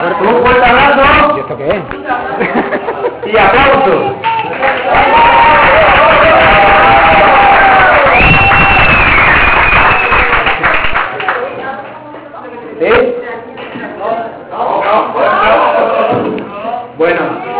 Un fuerte abrazo. ¿Y esto qué es? Y aplauso. ¿Sí? Bueno,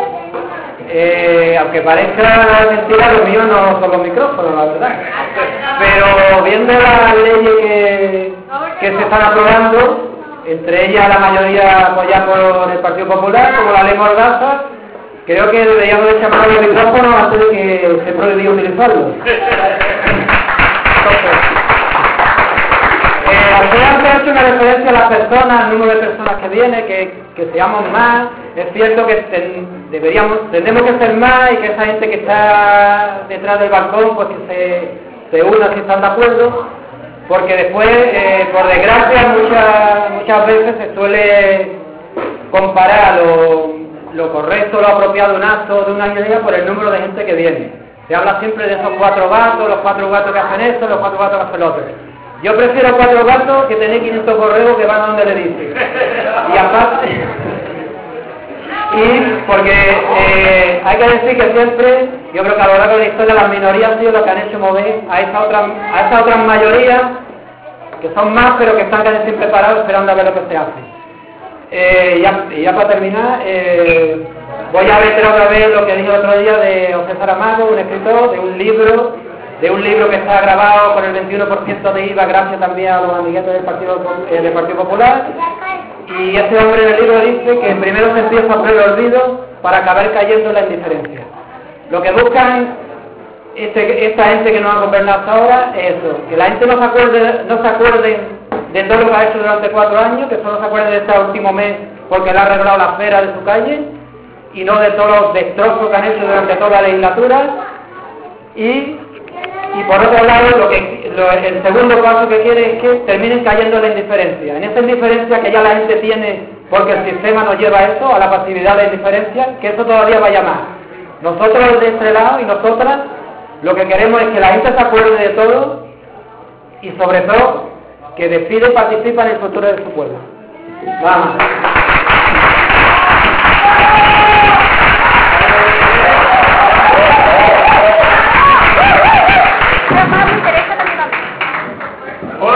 aunque parezca mentira, lo mío no son los micrófonos, la verdad. Pero viendo las leyes que se están aprobando, entre ellas la mayoría apoyada por el Partido Popular, como la ley Mordaza, creo que deberíamos de llamar los micrófonos antes de que se prohibiera utilizarlos. Usted antes ha hecho una referencia a las personas, al número de personas que viene, que seamos más. Es cierto que tendremos que ser más y que esa gente que está detrás del balcón, pues que se una si están de acuerdo, porque después, por desgracia, muchas veces se suele comparar lo correcto, lo apropiado de un acto, de una idea, por el número de gente que viene. Se habla siempre de esos 4 gatos, los 4 gatos que hacen esto, los 4 gatos que hacen lo otro. Yo prefiero 4 gatos que tener 500 correos que van a donde le dicen. Y aparte, y porque hay que decir que siempre, yo creo que a lo largo de la historia las minorías han sido las que han hecho mover a esta otra mayoría, que son más pero que están casi siempre parados esperando a ver lo que se hace. Y ya para terminar, voy a ver otra vez lo que dije el otro día de José Saramago, un escritor, de un libro que está grabado con el 21% de IVA, gracias también a los amiguetes del Partido Popular. Y este hombre en el libro dice que primero se empieza por el olvido para acabar cayendo en la indiferencia. Lo que buscan esta gente que nos ha gobernado hasta ahora es eso, que la gente no se acuerde de todo lo que ha hecho durante 4 años, que solo se acuerde de este último mes porque le ha arreglado la acera de su calle, y no de todos los destrozos que han hecho durante toda la legislatura. Y por otro lado, el segundo paso que quiere es que terminen cayendo en la indiferencia. En esa indiferencia que ya la gente tiene, porque el sistema nos lleva a eso, a la pasividad de la indiferencia, que eso todavía vaya más. Nosotros de este lado y nosotras, lo que queremos es que la gente se acuerde de todo y sobre todo que decide y participa en el futuro de su pueblo. Vamos.